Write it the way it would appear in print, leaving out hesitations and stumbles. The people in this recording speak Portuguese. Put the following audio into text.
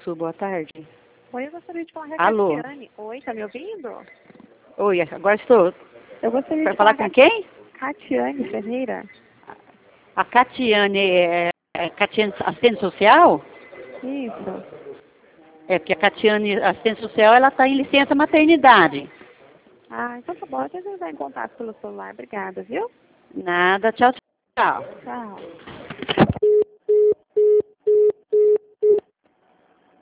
Sul, boa tarde. Oi, eu gostaria de falar com a Alô? Catiane. Oi, tá me ouvindo? Oi, agora estou. Eu gostaria Para de falar falar com quem? com a Catiane Ferreira. A Catiane, Catiane, assistente social? Isso. É, porque a Catiane, assistente social, ela está em licença maternidade. Ah, então tá bom. Eu tento entrar em contato pelo celular. Obrigada, viu? Nada, tchau, tchau. Tchau.